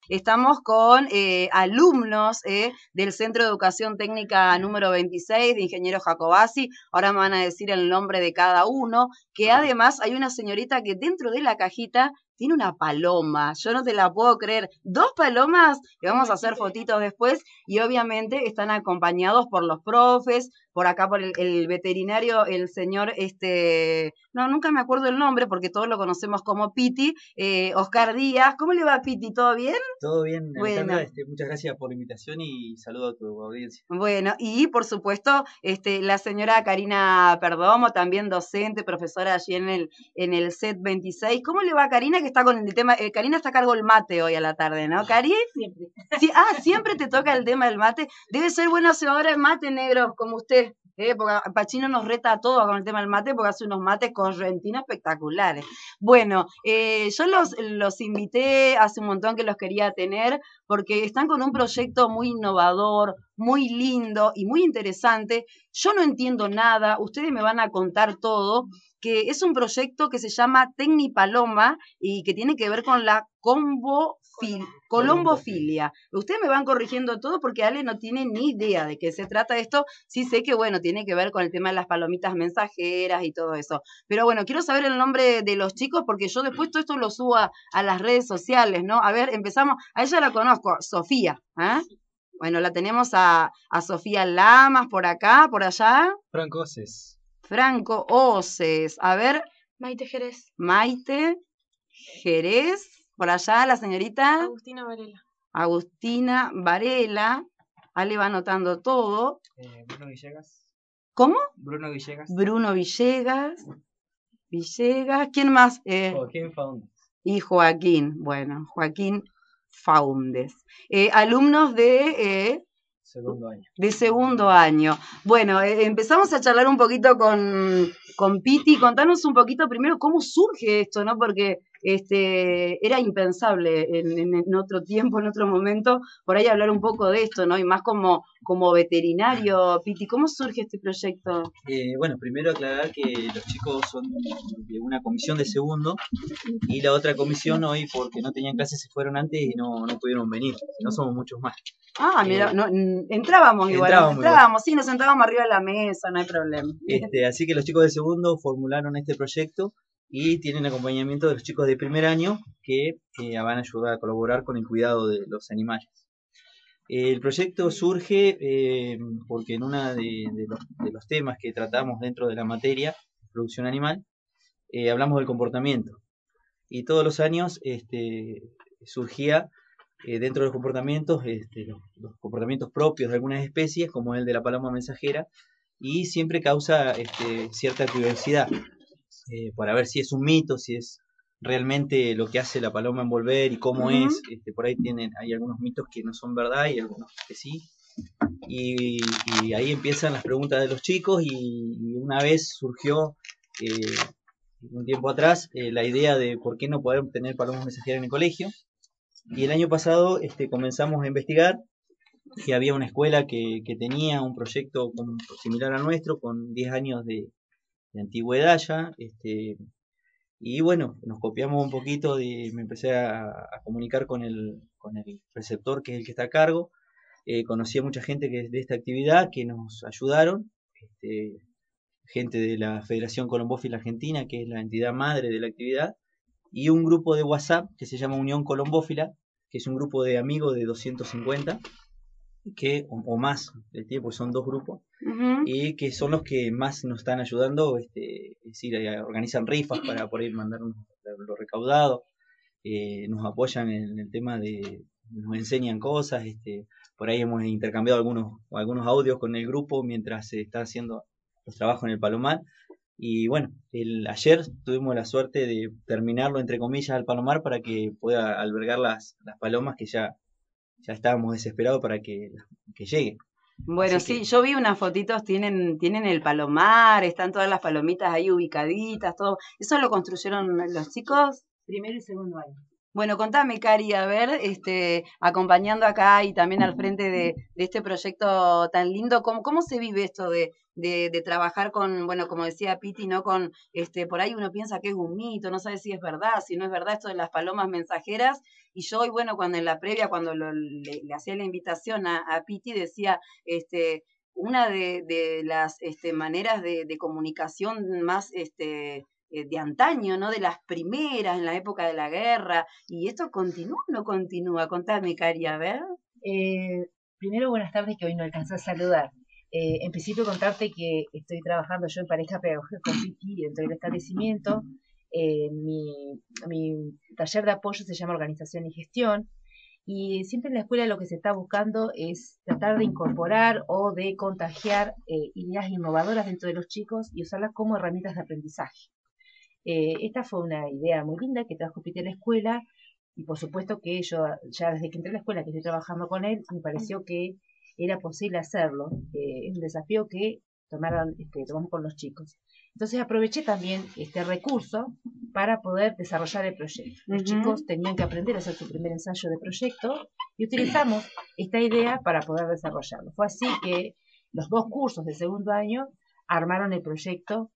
Estamos con alumnos del Centro de Educación Técnica número 26 de Ingeniero Jacobasi. Ahora me van a decir el nombre de cada uno, que además hay una señorita que dentro de la cajita tiene una paloma. Yo no te la puedo creer. 2 palomas, que vamos a hacer fotitos después, y obviamente están acompañados por los profes, por acá por el veterinario, el señor, no, nunca me acuerdo el nombre porque todos lo conocemos como Piti, Oscar Díaz. ¿Cómo le va, Piti? ¿Todo bien? Todo bien, Bueno. Alejandra, muchas gracias por la invitación y saludo a tu audiencia. Bueno, y por supuesto, la señora Karina Perdomo, también docente, profesora allí en el CET 26. ¿Cómo le va, Karina, que está con el tema? Karina está a cargo del mate hoy a la tarde, ¿no, Cari? Siempre. Sí, siempre te toca el tema del mate. Debe ser buena hacedora de mate, negro, como usted. Porque Pachino nos reta a todos con el tema del mate porque hace unos mates correntinos espectaculares. Bueno, yo los invité hace un montón que los quería tener porque están con un proyecto muy innovador, muy lindo y muy interesante. Yo no entiendo nada, ustedes me van a contar todo, que es un proyecto que se llama Tecnipaloma y que tiene que ver con la colombofilia. Ustedes me van corrigiendo todo porque Ale no tiene ni idea de qué se trata esto. Sí sé que, bueno, tiene que ver con el tema de las palomitas mensajeras y todo eso. Pero bueno, quiero saber el nombre de los chicos porque yo después todo esto lo subo a las redes sociales, ¿no? A ver, empezamos. A ella la conozco, Sofía, ¿eh? Bueno, la tenemos a Sofía Lamas por acá, por allá. Franco Oces. Franco Oces. A ver. Maite Jerez. Maite Jerez. Por allá, la señorita. Agustina Varela. Agustina Varela. Ale va anotando todo. Bruno Villegas. ¿Cómo? Bruno Villegas. Bruno Villegas. ¿Quién más? Joaquín Faundes. Y Joaquín. Bueno, Joaquín Faundes. Alumnos de Segundo año. De segundo año. Bueno, empezamos a charlar un poquito con Piti. Contanos un poquito primero cómo surge esto, ¿no? Porque era impensable en otro tiempo, en otro momento, por ahí hablar un poco de esto, ¿no? Y más como veterinario. Piti, ¿cómo surge este proyecto? Bueno, primero aclarar que los chicos son de una comisión de segundo y la otra comisión hoy, porque no tenían clases, se fueron antes y no pudieron venir. No somos muchos más. Mira, entrábamos igual, sí, nos sentábamos arriba de la mesa, no hay problema. Así que los chicos de segundo formularon este proyecto y tienen acompañamiento de los chicos de primer año que van a ayudar a colaborar con el cuidado de los animales. El proyecto surge porque en uno de los temas que tratamos dentro de la materia, producción animal, hablamos del comportamiento. Y todos los años surgía dentro de los comportamientos, los comportamientos propios de algunas especies, como el de la paloma mensajera, y siempre causa cierta curiosidad para ver si es un mito, si es realmente lo que hace la paloma en volver y cómo es. Por ahí hay algunos mitos que no son verdad y algunos que sí. Y ahí empiezan las preguntas de los chicos y una vez surgió un tiempo atrás la idea de por qué no poder tener palomas mensajeras en el colegio. Y el año pasado comenzamos a investigar y había una escuela que tenía un proyecto similar al nuestro, con 10 años de antigüedad ya. Y bueno, nos copiamos un poquito, me empecé a comunicar con el preceptor, que es el que está a cargo. Conocí a mucha gente que es de esta actividad, que nos ayudaron. Gente de la Federación Colombófila Argentina, que es la entidad madre de la actividad, y un grupo de WhatsApp que se llama Unión Colombófila, que es un grupo de amigos de 250, o más del tiempo, son 2 grupos, y que son los que más nos están ayudando, es decir, organizan rifas para por ahí mandar lo recaudado, nos apoyan en el tema nos enseñan cosas, por ahí hemos intercambiado algunos audios con el grupo mientras se está haciendo los trabajos en el Palomar. Y bueno, ayer tuvimos la suerte de terminarlo, entre comillas, al Palomar para que pueda albergar las palomas que ya estábamos desesperados para que lleguen. Bueno, sí, yo vi unas fotitos, tienen el palomar, están todas las palomitas ahí ubicaditas, todo. ¿Eso lo construyeron los chicos? Primero y segundo año. Bueno, contame, Cari, a ver, acompañando acá y también al frente de este proyecto tan lindo, ¿cómo se vive esto de trabajar con, bueno, como decía Piti, ¿no? Con, por ahí uno piensa que es un mito, no sabe si es verdad, si no es verdad esto de las palomas mensajeras, y yo hoy, bueno, cuando en la previa, cuando le hacía la invitación a Piti, decía, una de las maneras de comunicación más, de antaño, ¿no? De las primeras, en la época de la guerra, y esto continúa o no continúa. Contame, Cari, a ver. Eh, Primero, buenas tardes, que hoy no alcanzé a saludar. En principio, contarte que estoy trabajando yo en pareja pedagógica con Piti dentro del establecimiento. Mi taller de apoyo se llama Organización y Gestión. Y siempre en la escuela lo que se está buscando es tratar de incorporar o de contagiar ideas innovadoras dentro de los chicos y usarlas como herramientas de aprendizaje. Esta fue una idea muy linda que trajo Piti a la escuela y por supuesto que yo ya desde que entré a la escuela que estoy trabajando con él, me pareció que era posible hacerlo. Es un desafío que tomamos con los chicos. Entonces aproveché también este recurso para poder desarrollar el proyecto. Los chicos tenían que aprender a hacer su primer ensayo de proyecto y utilizamos esta idea para poder desarrollarlo. Fue así que los dos cursos de segundo año armaron el proyecto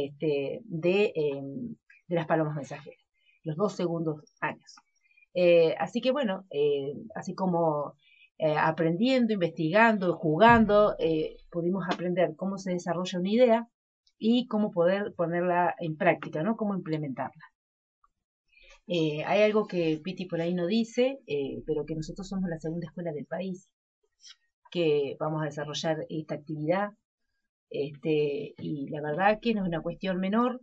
de las palomas mensajeras, los dos segundos años. Así que bueno, así como aprendiendo, investigando, jugando, pudimos aprender cómo se desarrolla una idea y cómo poder ponerla en práctica, ¿no? Cómo implementarla. Hay algo que Piti por ahí no dice, pero que nosotros somos la segunda escuela del país que vamos a desarrollar esta actividad. Y la verdad que no es una cuestión menor,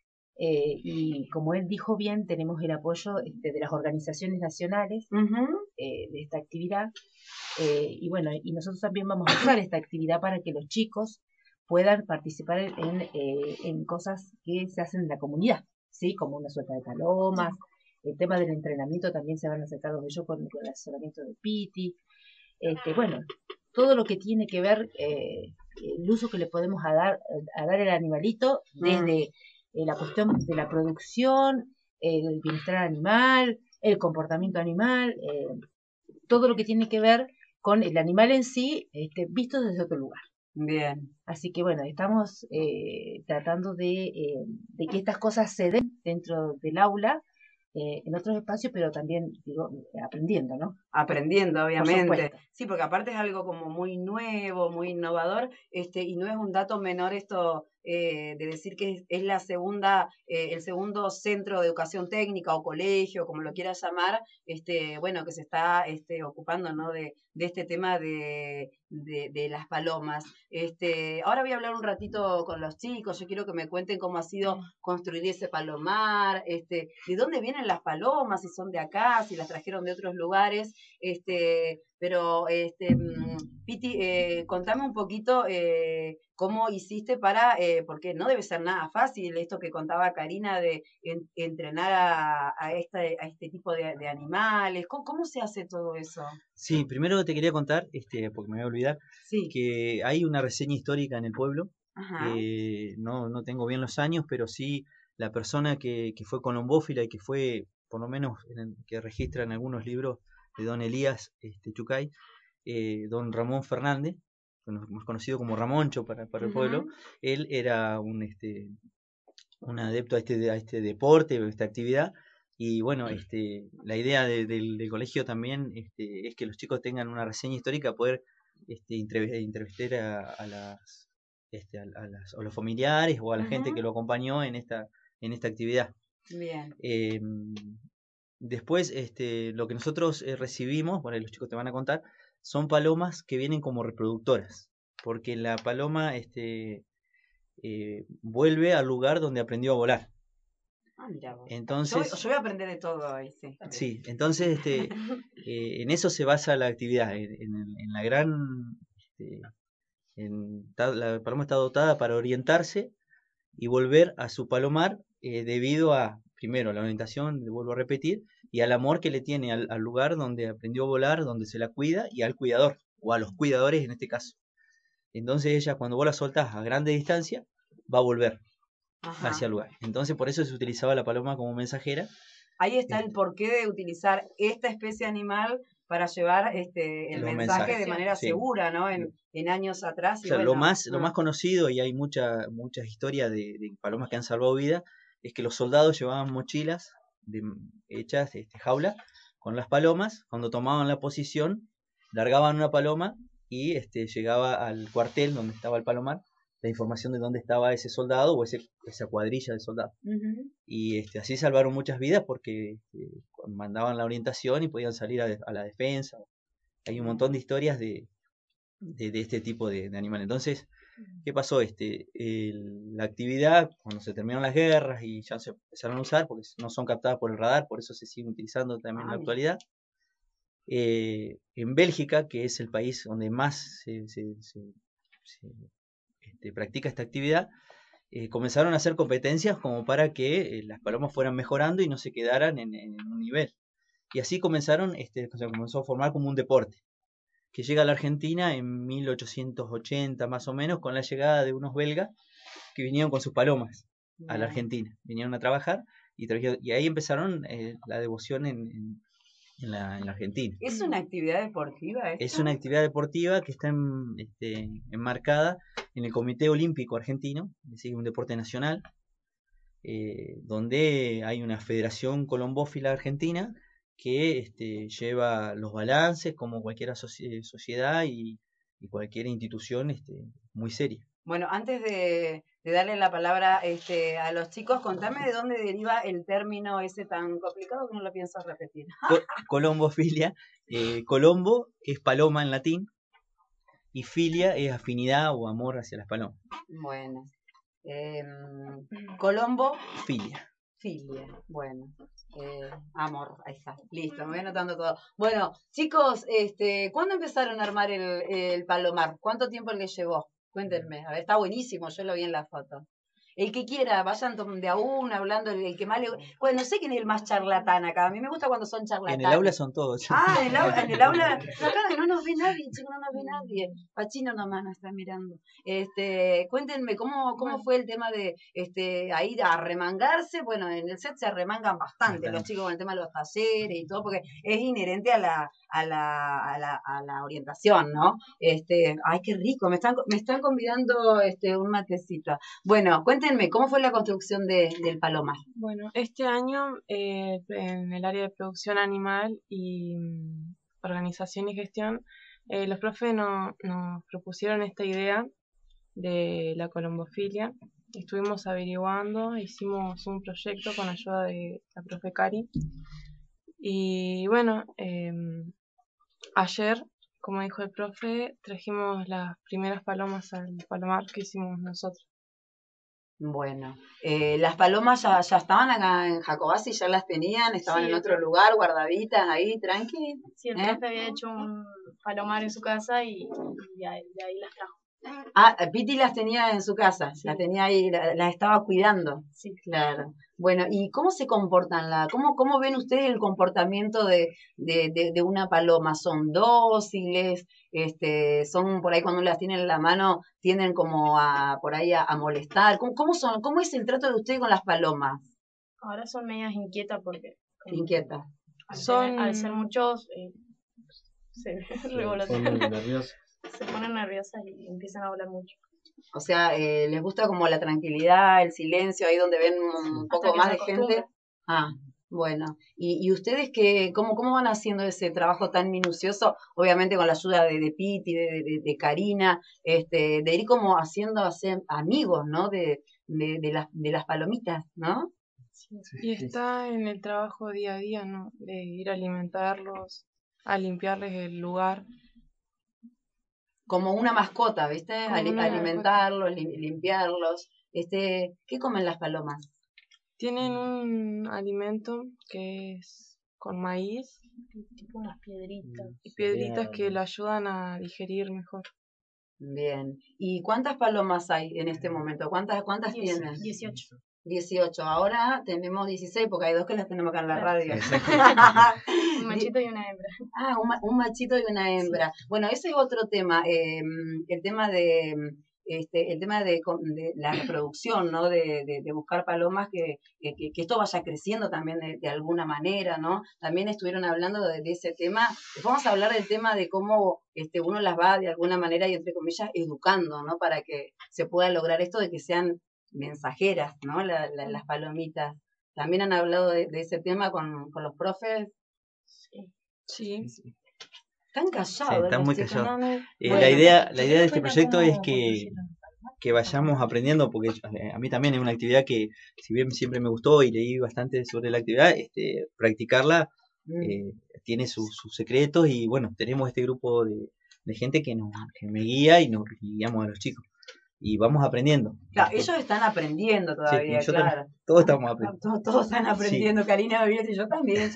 y como él dijo bien, tenemos el apoyo de las organizaciones nacionales de esta actividad. Y bueno, y nosotros también vamos a usar esta actividad para que los chicos puedan participar en cosas que se hacen en la comunidad, ¿sí? Como una suelta de palomas. El tema del entrenamiento también se van a hacer cargo de ellos con el asesoramiento de Piti. Bueno, todo lo que tiene que ver el uso que le podemos a dar el animalito desde la cuestión de la producción, el bienestar animal, el comportamiento animal, todo lo que tiene que ver con el animal en sí, visto desde otro lugar. Bien. Así que bueno, estamos tratando de que estas cosas se den dentro del aula, en otros espacios, pero también, digo, aprendiendo, ¿no? Aprendiendo, obviamente. supuesto. Sí, porque aparte es algo como muy nuevo, muy innovador, y no es un dato menor esto de decir que es la segunda, el segundo centro de educación técnica o colegio, como lo quieras llamar, bueno, que se está ocupando, ¿no? De este tema de las palomas. Ahora voy a hablar un ratito con los chicos, yo quiero que me cuenten cómo ha sido construir ese palomar, de dónde vienen las palomas, si son de acá, si las trajeron de otros lugares, pero Piti, contame un poquito cómo hiciste para, porque no debe ser nada fácil esto que contaba Karina de entrenar a este tipo de animales. ¿Cómo se hace todo eso? Sí, primero te quería contar, porque me voy a olvidar, Sí. que hay una reseña histórica en el pueblo. Ajá. No tengo bien los años, pero sí la persona que fue colombófila y que fue, por lo menos, que registra en algunos libros de don Elías Chucay, don Ramón Fernández, más conocido como Ramoncho para el pueblo. Él era un adepto a este deporte, a esta actividad. Y bueno, la idea del colegio también es que los chicos tengan una reseña histórica, poder entrevistar a los familiares o a la gente que lo acompañó en esta actividad. Bien. Después, lo que nosotros recibimos, bueno, los chicos te van a contar, son palomas que vienen como reproductoras, porque la paloma vuelve al lugar donde aprendió a volar. Ah, mira vos. Entonces, yo voy a aprender de todo hoy, sí. sí, entonces en eso se basa la actividad, en la gran... la paloma está dotada para orientarse y volver a su palomar debido a, primero, la orientación, vuelvo a repetir, y al amor que le tiene al lugar donde aprendió a volar, donde se la cuida, y al cuidador, o a los cuidadores en este caso. Entonces ella, cuando vos la soltás a grande distancia, va a volver hacia el lugar. Entonces por eso se utilizaba la paloma como mensajera, Ahí está el porqué de utilizar esta especie animal para llevar el Los mensaje mensajes, de manera sí. segura, ¿no? En años atrás. Y Claro, bueno, lo más conocido, y hay muchas historias de palomas que han salvado vidas, es que los soldados llevaban mochilas hechas, jaulas, con las palomas. Cuando tomaban la posición, largaban una paloma y llegaba al cuartel donde estaba el palomar la información de dónde estaba ese soldado o esa cuadrilla de soldados. Y así salvaron muchas vidas porque mandaban la orientación y podían salir a la defensa. Hay un montón de historias de este tipo de animales. Entonces, ¿qué pasó? La actividad, cuando se terminaron las guerras y ya se empezaron a usar, porque no son captadas por el radar, por eso se siguen utilizando también en la actualidad. En Bélgica, que es el país donde más se practica esta actividad, comenzaron a hacer competencias como para que las palomas fueran mejorando y no se quedaran en un nivel. Y así comenzaron, se comenzó a formar como un deporte, que llega a la Argentina en 1880 más o menos, con la llegada de unos belgas que vinieron con sus palomas a la Argentina. Vinieron a trabajar y ahí empezaron la devoción en la Argentina. ¿Es una actividad deportiva esto? Es una actividad deportiva que está enmarcada en el Comité Olímpico Argentino, es decir, un deporte nacional, donde hay una federación colombófila argentina que lleva los balances como cualquier sociedad y cualquier institución muy seria. Bueno, antes de darle la palabra a los chicos, contame de dónde deriva el término ese tan complicado que no lo pienso repetir. Colombofilia. Colombo es paloma en latín y filia es afinidad o amor hacia las palomas. Bueno. Colombo. Filia. Filia, bueno. Amor, ahí está. Listo, me voy anotando todo. Bueno, chicos, ¿cuándo empezaron a armar el palomar? ¿Cuánto tiempo les llevó? Cuéntenme. A ver, está buenísimo, yo lo vi en la foto. El que quiera, vayan de a uno hablando, el que más le... Bueno, no sé quién es el más charlatán acá. A mí me gusta cuando son charlatanes. En el aula son todos. Ah, en el aula... No, acá no nos ve nadie, chicos, no nos ve nadie. Pachino nomás nos está mirando. Cuéntenme, ¿cómo fue el tema de a ir a remangarse? Bueno, en el set se arremangan bastante los chicos con el tema de los talleres y todo, porque es inherente a la orientación, ¿no? Ay, qué rico, me están convidando un matecito. Bueno, cuéntenme, ¿cómo fue la construcción del palomar? Bueno, este año en el área de producción animal y organización y gestión, los profes nos propusieron esta idea de la colombofilia. Estuvimos averiguando, hicimos un proyecto con ayuda de la profe Cari. Y bueno, ayer, como dijo el profe, trajimos las primeras palomas al palomar que hicimos nosotros. Bueno, las palomas ya estaban acá en Jacobasi, ya las tenían, estaban Sí, en otro lugar, guardaditas ahí, tranqui. Sí, el profe había hecho un palomar en su casa y de ahí las trajo. Ah, Piti las tenía en su casa, Sí. las tenía ahí, las estaba cuidando. Sí. Claro. Bueno, ¿y cómo se comportan? ¿Cómo ven ustedes el comportamiento de una paloma? ¿Son dóciles? ¿Son por ahí cuando las tienen en la mano, tienden como por ahí a molestar? ¿Cómo son? ¿Cómo es el trato de ustedes con las palomas? Ahora son medias inquietas porque Inquietas. al ser muchos se revolotean. Nerviosos. Se ponen nerviosas y empiezan a volar mucho. O sea, les gusta como la tranquilidad, el silencio, ahí donde ven un poco más de gente. Ah, bueno. ¿Y ustedes cómo van haciendo ese trabajo tan minucioso? Obviamente con la ayuda de Piti, de Karina, de ir como hacer amigos, ¿no? De las palomitas, ¿no? Sí. Y está en el trabajo día a día, ¿no? De ir a alimentarlos, a limpiarles el lugar. Como una mascota, ¿viste? Como alimentarlos, limpiarlos. ¿Qué comen las palomas? Tienen un alimento que es con maíz Tipo unas piedritas. y piedritas que le ayudan a digerir mejor. Bien. ¿Y cuántas palomas hay en este momento? ¿Cuántas tienes? 18. 18. Ahora tenemos 16 porque hay dos que las tenemos acá en la radio. Un machito y una hembra. Ah, un machito y una hembra. Sí. Bueno, ese es otro tema. El tema de el tema de la reproducción, ¿no? De buscar palomas, que esto vaya creciendo también de alguna manera, ¿no? También estuvieron hablando de ese tema. Vamos a hablar del tema de cómo uno las va de alguna manera y entre comillas educando, ¿no? Para que se pueda lograr esto de que sean mensajeras, ¿no? Las palomitas. También han hablado de ese tema con los profes. Sí. Están callados, están los muy chicos, callados. ¿no? La idea de este proyecto es que vayamos aprendiendo, porque a mí también es una actividad que, si bien siempre me gustó y leí bastante sobre la actividad, practicarla tiene sus secretos, y bueno, tenemos este grupo de gente que me guía y nos guiamos a los chicos. Y vamos aprendiendo. Claro, ellos están aprendiendo todavía, sí, claro. Todos estamos aprendiendo. Todos están aprendiendo, sí. Karina, y yo también.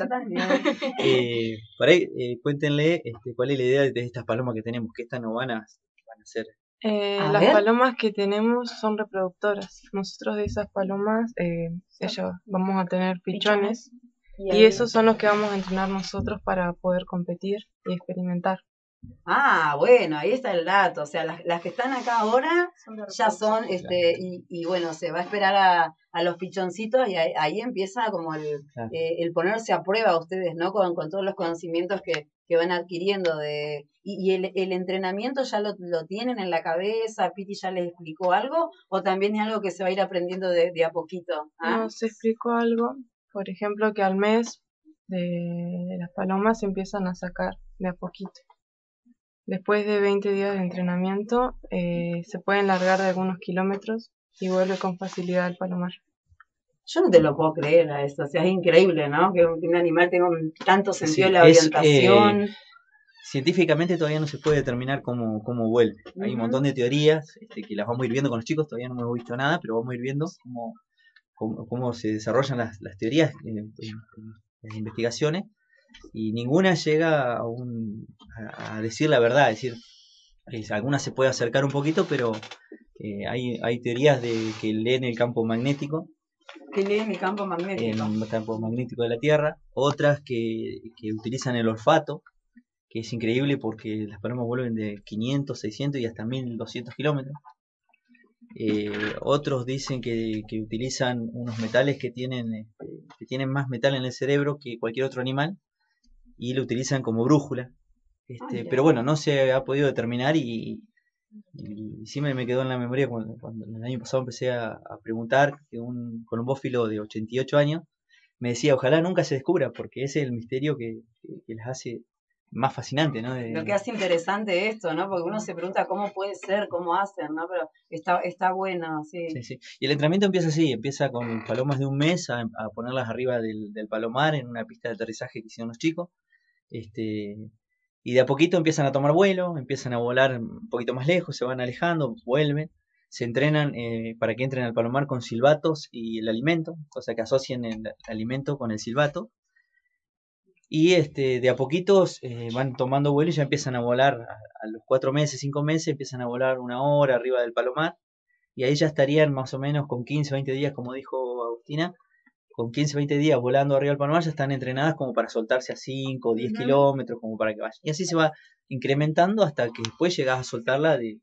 Por ahí, cuéntenle cuál es la idea de estas palomas que tenemos, que estas no van a ser. Las palomas que tenemos son reproductoras. Nosotros de esas palomas, ellos vamos a tener pichones, y esos son los que vamos a entrenar nosotros para poder competir y experimentar. Ah, bueno, ahí está el dato. O sea, las que están acá ahora ya son, y bueno, se va a esperar a los pichoncitos, y ahí empieza como el ponerse a prueba ustedes, ¿no? Con todos los conocimientos que van adquiriendo y el entrenamiento ya lo tienen en la cabeza. ¿Piti ya les explicó algo? ¿O también es algo que se va a ir aprendiendo de a poquito? ¿Ah? Nos explicó algo, por ejemplo, que al mes de las palomas se empiezan a sacar de a poquito. Después de 20 días de entrenamiento, se pueden largar de algunos kilómetros y vuelve con facilidad al palomar. Yo no te lo puedo creer a esto, o sea, es increíble, ¿no? Que un animal tenga tanto sentido de la orientación. Científicamente todavía no se puede determinar cómo vuelve. Hay un montón de teorías que las vamos a ir viendo con los chicos, todavía no hemos visto nada, pero vamos a ir viendo cómo se desarrollan las teorías en las investigaciones, y ninguna llega a decir la verdad. Es decir, algunas se puede acercar un poquito, pero hay teorías que leen el campo magnético. Que leen el campo magnético. El campo magnético de la Tierra. Otras que utilizan el olfato, que es increíble porque las palomas vuelven de 500, 600 y hasta 1200 kilómetros. Otros dicen que utilizan unos metales que tienen más metal en el cerebro que cualquier otro animal, y lo utilizan como brújula. Pero bueno, no se ha podido determinar, y sí me quedó en la memoria cuando el año pasado empecé a preguntar, que un colombófilo de 88 años me decía, ojalá nunca se descubra, porque ese es el misterio que les hace más fascinante, ¿no? Lo que hace interesante esto, ¿no? Porque uno se pregunta cómo puede ser, cómo hacen, ¿no? Pero está bueno, sí. Sí. Y el entrenamiento empieza así, empieza con palomas de un mes, a ponerlas arriba del palomar en una pista de aterrizaje que hicieron los chicos. Y de a poquito empiezan a tomar vuelo, empiezan a volar un poquito más lejos, se van alejando, vuelven, se entrenan para que entren al palomar con silbatos y el alimento, cosa que asocien el alimento con el silbato. Y de a poquitos van tomando vuelo y ya empiezan a volar a los 4 meses, 5 meses, empiezan a volar 1 hora arriba del palomar, y ahí ya estarían más o menos con 15, 20 días, como dijo Agustina, con 15, 20 días volando arriba del palomar ya están entrenadas como para soltarse a 5 o 10 kilómetros, como para que vayan. Y así se va incrementando hasta que después llegas a soltarla de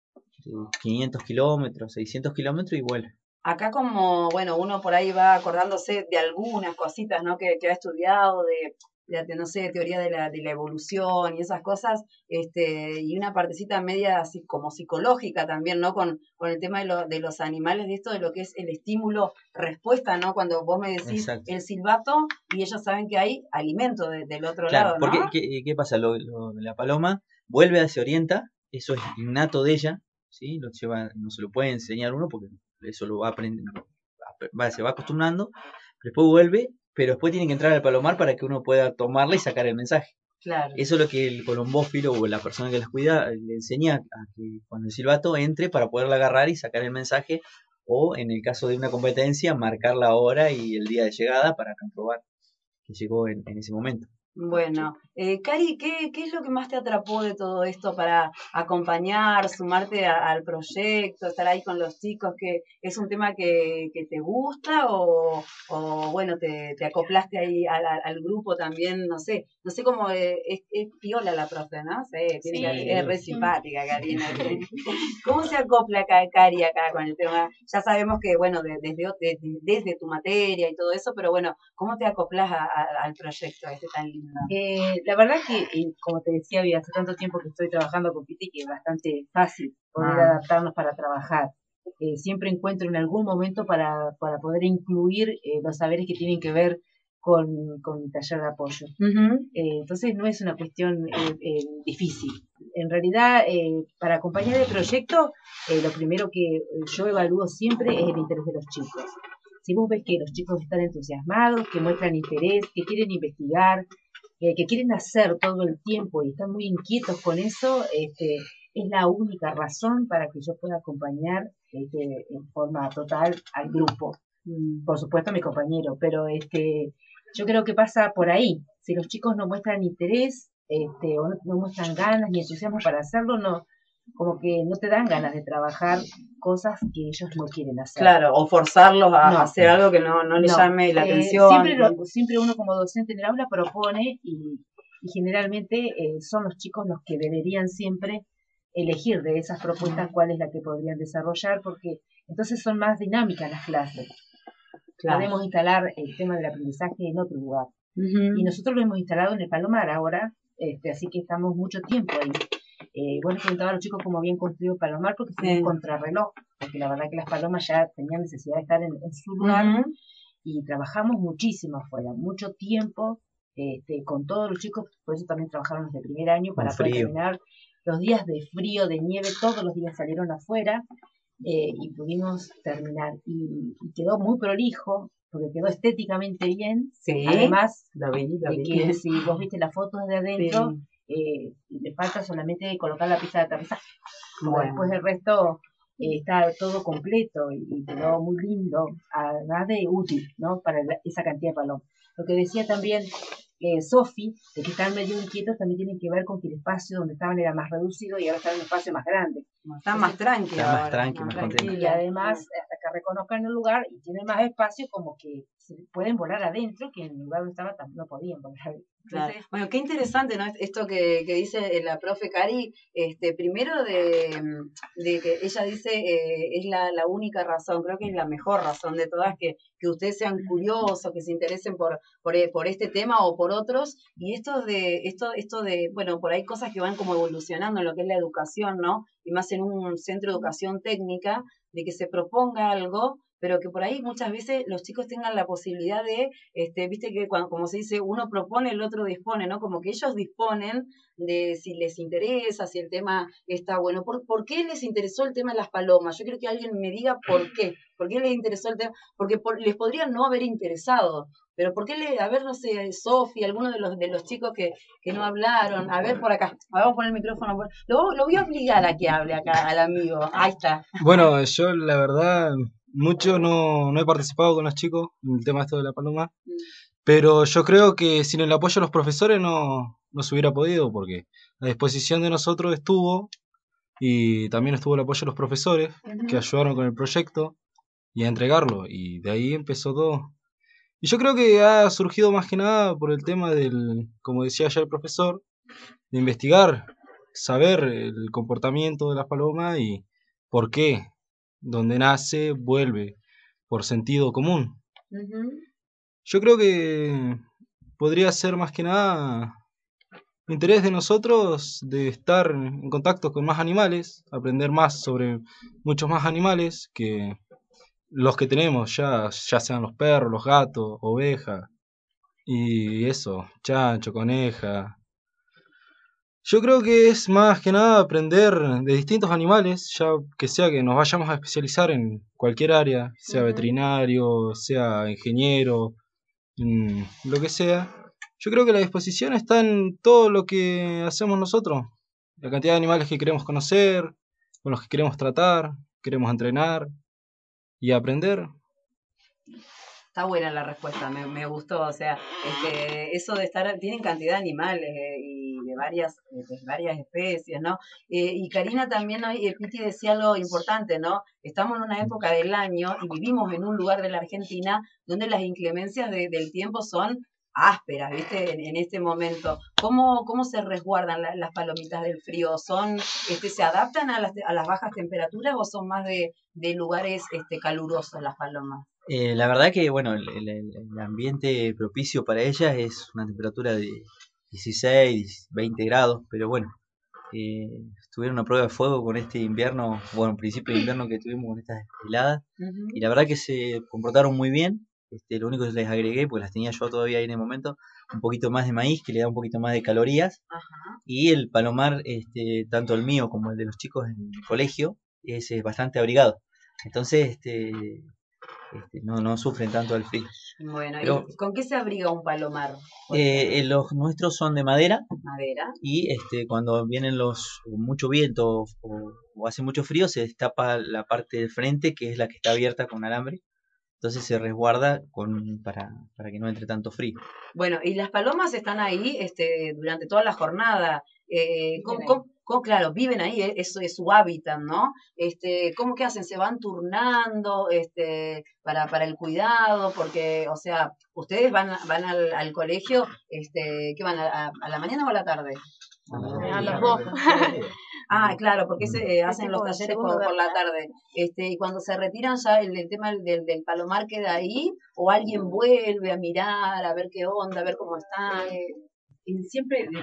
500 kilómetros, 600 kilómetros y vuelve. Acá como, bueno, uno por ahí va acordándose de algunas cositas, ¿no? Que ha estudiado, no sé, teoría de la evolución y esas cosas, y una partecita media así como psicológica también, ¿no? Con el tema de los animales, de esto de lo que es el estímulo-respuesta, ¿no? Cuando vos me decís el silbato y ellos saben que hay alimento del otro lado, ¿no? Porque, ¿qué pasa? La paloma vuelve, se orienta, eso es innato de ella, ¿sí? No se lo puede enseñar uno porque eso lo va aprendiendo, se va acostumbrando, después vuelve, pero después tiene que entrar al palomar para que uno pueda tomarla y sacar el mensaje. Claro. Eso es lo que el colombófilo o la persona que las cuida le enseña, a que cuando el silbato entre para poderla agarrar y sacar el mensaje, o en el caso de una competencia, marcar la hora y el día de llegada para comprobar que llegó en ese momento. Bueno, Cari, ¿qué es lo que más te atrapó de todo esto para acompañar, sumarte al proyecto, estar ahí con los chicos? ¿Que es un tema que te gusta o bueno, te acoplaste ahí al grupo también? No sé cómo es piola la profe, ¿no? Sí, tiene Sí. es re simpática, Karina. ¿Cómo se acopla Cari acá con el tema? Ya sabemos que, bueno, desde tu materia y todo eso, pero bueno, ¿cómo te acoplas al proyecto este tan lindo? La verdad que, como te decía, hace tanto tiempo que estoy trabajando con Piti que es bastante fácil poder adaptarnos para trabajar. Siempre encuentro en algún momento para poder incluir los saberes que tienen que ver con el taller de apoyo. Entonces no es una cuestión difícil. En realidad, para acompañar el proyecto, lo primero que yo evalúo siempre es el interés de los chicos. Si vos ves que los chicos están entusiasmados, que muestran interés, que quieren investigar, que quieren hacer todo el tiempo y están muy inquietos con eso, es la única razón para que yo pueda acompañar en forma total al grupo. Por supuesto a mi compañero, pero yo creo que pasa por ahí. Si los chicos no muestran interés o no muestran ganas ni entusiasmo para hacerlo, no, como que no te dan ganas de trabajar cosas que ellos no quieren hacer. Claro, o forzarlos a No. hacer algo que no les llame la atención. Siempre uno como docente en el aula propone y generalmente son los chicos los que deberían siempre elegir de esas propuestas cuál es la que podrían desarrollar, porque entonces son más dinámicas las clases. Claro. Podemos instalar el tema del aprendizaje en otro lugar. Y nosotros lo hemos instalado en el Palomar ahora, así que estamos mucho tiempo ahí. Bueno, preguntaba a los chicos cómo habían construido Palomar, porque fue un contrarreloj, porque la verdad que las palomas ya tenían necesidad de estar en su lugar, y trabajamos muchísimo afuera, mucho tiempo, con todos los chicos, por eso también trabajaron desde el primer año, para poder terminar los días de frío, de nieve, todos los días salieron afuera, y pudimos terminar, y quedó muy prolijo, porque quedó estéticamente bien, sí, además lo vi. de que si vos viste las fotos de adentro, le falta solamente colocar la pista de aterrizaje. Bueno. Después el resto está todo completo y quedó muy lindo, además de útil, ¿no? Para esa cantidad de palomas. Lo que decía también Sofi, de que están medio inquietos, también tiene que ver con que el espacio donde estaban era más reducido y ahora está en un espacio más grande. Están más tranquilos. Están más tranquilos, más contentos. Y además, hasta que reconozcan el lugar y tienen más espacio, como que se pueden volar adentro, que en el lugar donde estaban no podían volar. Claro. Bueno, qué interesante, ¿no? Esto que dice la profe Cari, primero de que ella dice es la única razón, creo que es la mejor razón de todas, que ustedes sean curiosos, que se interesen por este tema o por otros, y esto de, bueno, por ahí cosas que van como evolucionando en lo que es la educación, ¿no? Y más en un centro de educación técnica, de que se proponga algo, pero que por ahí muchas veces los chicos tengan la posibilidad de, viste que cuando, como se dice, uno propone, el otro dispone, ¿no? Como que ellos disponen de si les interesa, si el tema está bueno. ¿Por qué les interesó el tema de las palomas? Yo quiero que alguien me diga por qué les interesó el tema, porque les podría no haber interesado, pero ¿por qué a ver, no sé, Sofi, alguno de los chicos que no hablaron, a ver por acá, vamos a poner el micrófono, lo voy a obligar a que hable acá al amigo, ahí está. Bueno, yo la verdad mucho no he participado con los chicos en el tema esto de la paloma, pero yo creo que sin el apoyo de los profesores no se hubiera podido, porque a disposición de nosotros estuvo, y también estuvo el apoyo de los profesores que ayudaron con el proyecto y a entregarlo, y de ahí empezó todo. Y yo creo que ha surgido más que nada por el tema del, como decía ya el profesor, de investigar, saber el comportamiento de las palomas y por qué, donde nace, vuelve, por sentido común. Yo creo que podría ser más que nada interés de nosotros de estar en contacto con más animales, aprender más sobre muchos más animales que los que tenemos, ya sean los perros, los gatos, ovejas, y eso, chancho, coneja. Yo creo que es más que nada aprender de distintos animales, ya que sea que nos vayamos a especializar en cualquier área, sea veterinario, sea ingeniero, lo que sea. Yo creo que la disposición está en todo lo que hacemos nosotros, la cantidad de animales que queremos conocer, con los que queremos tratar, queremos entrenar y aprender. Está buena la respuesta, me gustó, o sea, eso de estar, tienen cantidad de animales y de varias especies, ¿no? Y Karina también, Piti decía algo importante, ¿no? Estamos en una época del año y vivimos en un lugar de la Argentina donde las inclemencias del tiempo son ásperas, ¿viste? En este momento. ¿Cómo se resguardan las palomitas del frío? ¿Se adaptan a las bajas temperaturas o son más de lugares calurosos las palomas? La verdad que, bueno, el ambiente propicio para ellas es una temperatura de 16, 20 grados, pero bueno, tuvieron una prueba de fuego con este invierno, bueno, principio de invierno que tuvimos con estas heladas, y la verdad que se comportaron muy bien. Lo único que les agregué, pues las tenía yo todavía ahí en el momento, un poquito más de maíz que le da un poquito más de calorías. Ajá. Y el palomar, tanto el mío como el de los chicos en el colegio, es bastante abrigado. Entonces, no sufren tanto al frío. Bueno, Pero, ¿y con qué se abriga un palomar? los nuestros son de madera Madera. y cuando vienen mucho viento o hace mucho frío se destapa la parte del frente que es la que está abierta con alambre. Entonces se resguarda para que no entre tanto frío. Bueno, y las palomas están ahí durante toda la jornada. Claro, viven ahí, eso es su hábitat, ¿no? ¿Cómo que hacen? ¿Se van turnando para el cuidado? Porque, o sea, ustedes van al colegio, ¿qué van? ¿A la mañana o a la tarde? A las 2. Ah, claro, porque hacen tipo los de talleres segundo por la grado. tarde. Y cuando se retiran ya el tema del palomar queda ahí, o alguien vuelve a mirar, a ver qué onda, a ver cómo está. Y siempre, desde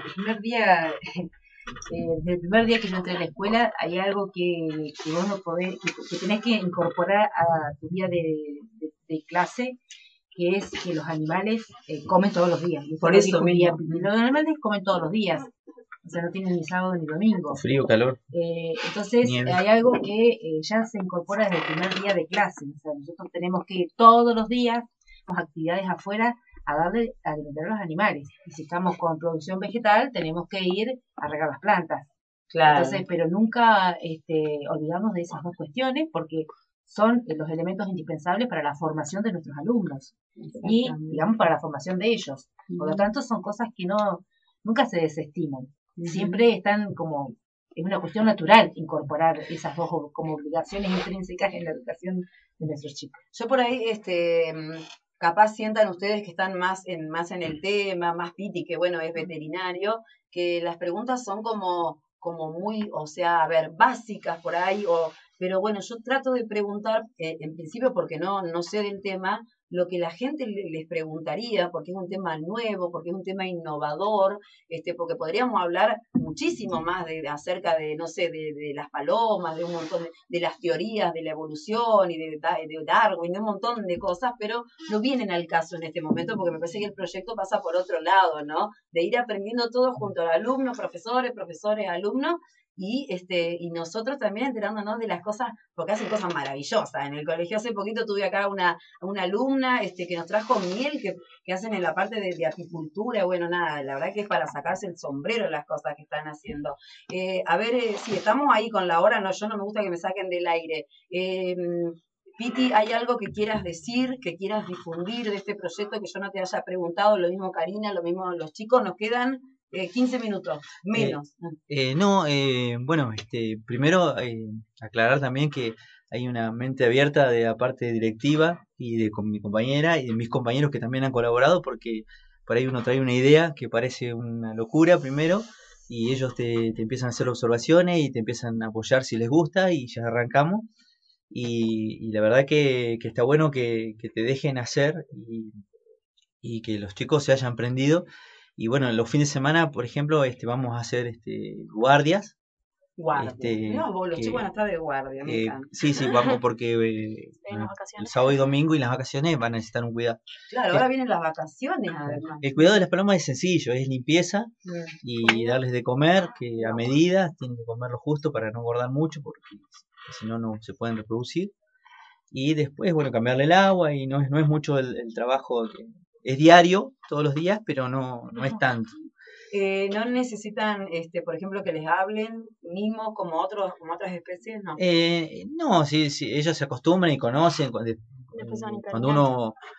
el primer día que yo entré a la escuela, hay algo que vos no podés, que tenés que incorporar a tu día de clase, que es que los animales comen todos los días. Y Por eso mismo. Los animales comen todos los días, o sea, no tienen ni sábado ni domingo. Frío, calor. Entonces, Nieve. hay algo que ya se incorpora desde el primer día de clase. O sea, nosotros tenemos que ir todos los días, con actividades afuera, a darle a alimentar a los animales. Y si estamos con producción vegetal, tenemos que ir a regar las plantas. Claro. Entonces, pero nunca olvidamos de esas dos cuestiones porque son los elementos indispensables para la formación de nuestros alumnos y, digamos, para la formación de ellos. Por lo tanto, son cosas que nunca se desestiman. Siempre están como, es una cuestión natural incorporar esas dos como obligaciones intrínsecas en la educación de nuestros chicos. Yo por ahí, capaz sientan ustedes que están más en el tema, más Piti, que bueno, es veterinario, que las preguntas son como muy, o sea, a ver, básicas por ahí, pero bueno, yo trato de preguntar, en principio porque no sé del tema, lo que la gente les preguntaría, porque es un tema nuevo, porque es un tema innovador, porque podríamos hablar muchísimo más acerca de, no sé, de las palomas, de un montón de las teorías de la evolución y de Darwin, de un montón de cosas, pero no vienen al caso en este momento, porque me parece que el proyecto pasa por otro lado, ¿no? De ir aprendiendo todo junto a alumnos, profesores, alumnos, y nosotros también enterándonos de las cosas, porque hacen cosas maravillosas. En el colegio hace poquito tuve acá una alumna que nos trajo miel que hacen en la parte de apicultura. Bueno, nada, la verdad que es para sacarse el sombrero las cosas que están haciendo. A ver, si estamos ahí con la hora, no, yo no me gusta que me saquen del aire. Piti, ¿hay algo que quieras decir, que quieras difundir de este proyecto que yo no te haya preguntado? Lo mismo Karina, lo mismo los chicos, nos quedan 15 minutos, menos. Bueno, primero aclarar también que hay una mente abierta de la parte directiva y con mi compañera y de mis compañeros que también han colaborado, porque por ahí uno trae una idea que parece una locura primero y ellos te empiezan a hacer observaciones y te empiezan a apoyar si les gusta y ya arrancamos. Y la verdad que está bueno que te dejen hacer y que los chicos se hayan prendido. Y bueno, los fines de semana, por ejemplo, vamos a hacer guardias. Guardia. No, vos, los chicos van a estar de guardia, me encanta. Sí, vamos porque En las vacaciones. el sábado y domingo y las vacaciones van a necesitar un cuidado. Claro, ahora vienen las vacaciones, además. El cuidado de las palomas es sencillo, es limpieza y darles de comer, que a medida tienen que comer lo justo para no engordar mucho, porque si no, no se pueden reproducir. Y después, bueno, cambiarle el agua y no es mucho el trabajo, es diario, todos los días, pero no es tanto. ¿No necesitan, por ejemplo, que les hablen mismo como otras especies? No. No, sí, ellos se acostumbran y conocen. Cuando uno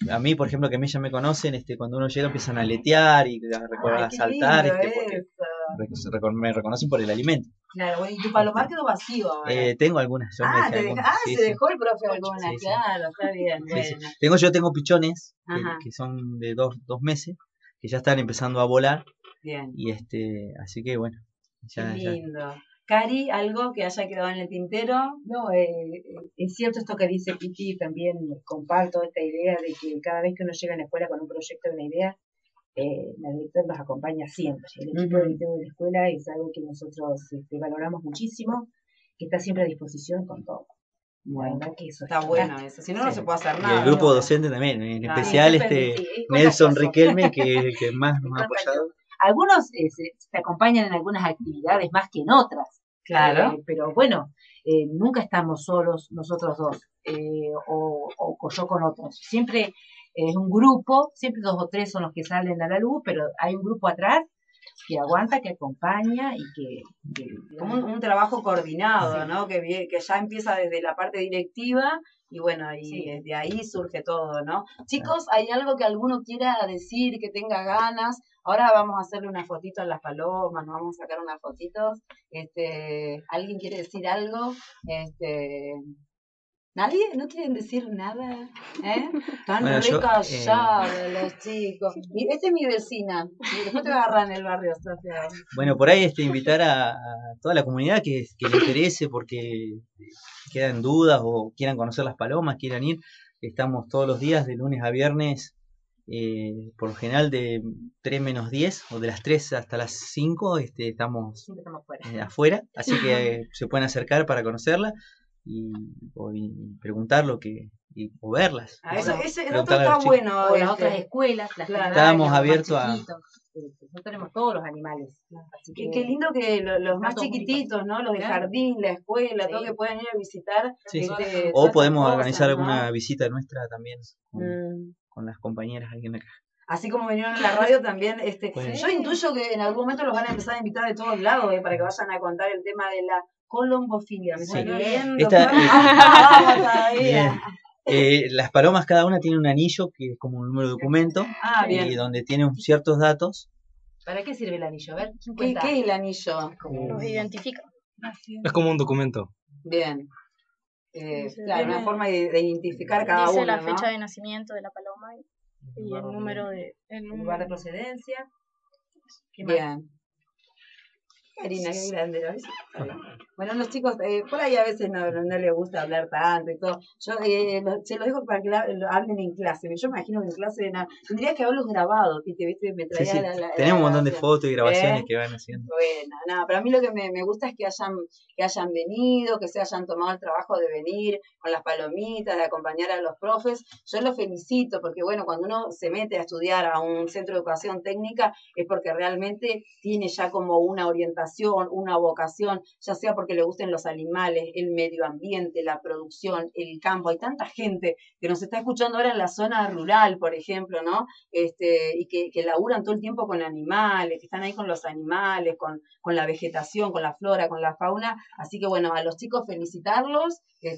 a mí, por ejemplo, que a mí ya me conocen, cuando uno llega empiezan a aletear y Ay, a qué saltar, lindo porque eso. me reconocen por el alimento. Claro, bueno, y tu palomar quedó vacío ahora. Tengo algunas, yo me dejé te algunas. Sí, se sí. dejó el profe algunas, Sí, sí. claro, está bien, Sí, sí. bueno. Yo tengo pichones Ajá. que son de 2 meses, que ya están empezando a volar. Bien. Y así que bueno. Qué lindo. Cari, ¿algo que haya quedado en el tintero? No, es cierto esto que dice Piti, también comparto esta idea de que cada vez que uno llega a la escuela con un proyecto de una idea, la directora nos acompaña siempre. El equipo directivo de la escuela es algo que nosotros valoramos muchísimo, que está siempre a disposición con todo. Bueno, la verdad que eso está bueno eso, si no, no se puede hacer Y nada. el grupo ¿no? docente también, en Claro. especial Nelson gozoso. Riquelme, que es el que más nos ha apoyado. Algunos se acompañan en algunas actividades más que en otras. Claro. Pero bueno, nunca estamos solos nosotros dos o yo con otros. Siempre es un grupo, siempre 2 o 3 son los que salen a la luz, pero hay un grupo atrás que aguanta, que acompaña y que como un trabajo coordinado, sí. ¿no? Que ya empieza desde la parte directiva y bueno, y Sí. de ahí surge todo, ¿no? Chicos, ¿hay algo que alguno quiera decir, que tenga ganas? Ahora vamos a hacerle una fotito a las palomas, nos vamos a sacar unas fotitos. ¿Alguien quiere decir algo? ¿Nadie? ¿No quieren decir nada? Están Bueno, yo, callados los chicos. Esta es mi vecina. Y después te va a agarrar en el barrio, Sofía. Bueno, por ahí invitar a toda la comunidad que le interese porque quedan dudas o quieran conocer las palomas, quieran ir. Estamos todos los días de lunes a viernes, por lo general de 3 menos 10 o de las 3 hasta las 5 estamos afuera, así que se pueden acercar para conocerla y preguntar o verlas. Eso Preguntarle dato a los está chicos. bueno. O las otras escuelas, las Claro. Estábamos primarias, abiertos los a- más chiquitos. No tenemos todos los animales. Así que Qué lindo que los más Tantos chiquititos, ¿no? Los de Claro. jardín, la escuela, Sí. todo que puedan ir a visitar. Sí, sí. todas O esas podemos cosas, organizar ¿no? alguna visita nuestra también Mm. con las compañeras alguien acá. Así como vinieron a la radio también, Bueno. yo intuyo que en algún momento los van a empezar a invitar de todos lados, para que vayan a contar el tema de la colombofilia. Me Sí. salió bien. Esta- Vamos todavía. Bien. Las palomas cada una tiene un anillo que es como un número de documento Bien. y donde tiene ciertos datos. ¿Para qué sirve el anillo? A ver, ¿quién ¿Qué cuenta? es el anillo? Los identifica. Es como un documento. Bien. Dice, Claro, una forma de identificar cada dice uno, la ¿no? fecha de nacimiento de la paloma y el número de... El lugar de procedencia. ¿Qué más? Bien. Karina, qué grande, ¿no? Bueno, los chicos, por ahí a veces no les gusta hablar tanto y todo. Yo se los dejo para que lo hablen en clase. Yo me imagino que en clase tendría que haberlos grabado, ¿viste? Me Sí, traía sí. la Tenemos un montón de grabación. fotos y grabaciones que van haciendo. Bueno, nada, pero a mí lo que me gusta es que hayan venido, que se hayan tomado el trabajo de venir con las palomitas, de acompañar a los profes. Yo los felicito porque, bueno, cuando uno se mete a estudiar a un centro de educación técnica es porque realmente tiene ya como una orientación, una vocación, ya sea porque le gusten los animales, el medio ambiente, la producción, el campo. Hay tanta gente que nos está escuchando ahora en la zona rural, por ejemplo, ¿no? Y que laburan todo el tiempo con animales, que están ahí con los animales, con la vegetación, con la flora, con la fauna. Así que bueno, a los chicos felicitarlos,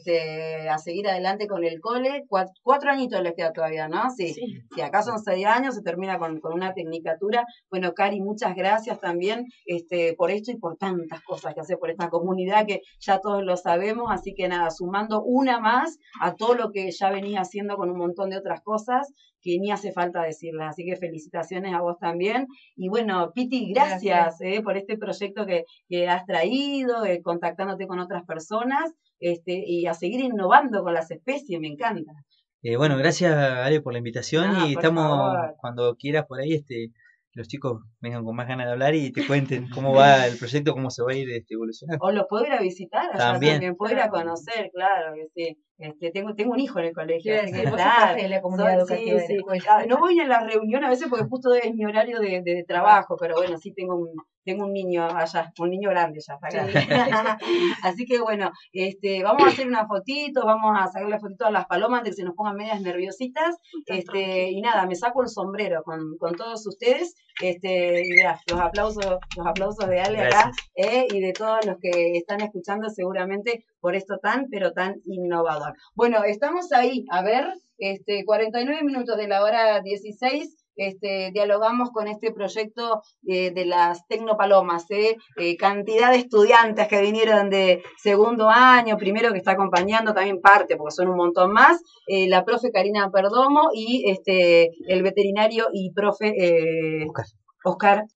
a seguir adelante con el cole. 4 añitos les queda todavía, ¿no? Sí. Si acá son 6 años, se termina con una tecnicatura. Bueno, Cari, muchas gracias también por esto y por tantas cosas que hace por esta comunidad que ya todos lo sabemos. Así que nada, sumando una más a todo lo que ya venía haciendo con un montón de otras cosas que ni hace falta decirlas. Así que felicitaciones a vos también. Y bueno, Piti, gracias. Por este proyecto que has traído, contactándote con otras personas y a seguir innovando con las especies, me encanta. Bueno, gracias Ale por la invitación y por estamos favor. cuando quieras por ahí, los chicos vengan con más ganas de hablar y te cuenten cómo va el proyecto, cómo se va a ir evolucionando. O los puedo ir a visitar allá también, puedo ir a conocer, claro que sí. Tengo un hijo en el colegio. Así que claro, en la comunidad educativa de la escuela. No voy a la reunión a veces porque justo es mi horario de trabajo, pero bueno, sí tengo tengo un niño allá, un niño grande ya, está grande. Así que bueno, vamos a hacer una fotito, vamos a sacarle fotito a las palomas antes de que se nos pongan medias nerviositas, y nada, me saco el sombrero con todos ustedes, y mirá, los aplausos de Ale acá, y de todos los que están escuchando seguramente por esto tan, pero tan innovador. Bueno, estamos ahí, a ver, 49 minutos de la hora 16, dialogamos con este proyecto de las Tecnopalomas, cantidad de estudiantes que vinieron de segundo año, primero que está acompañando también parte, porque son un montón más, la profe Karina Perdomo y el veterinario y profe Oscar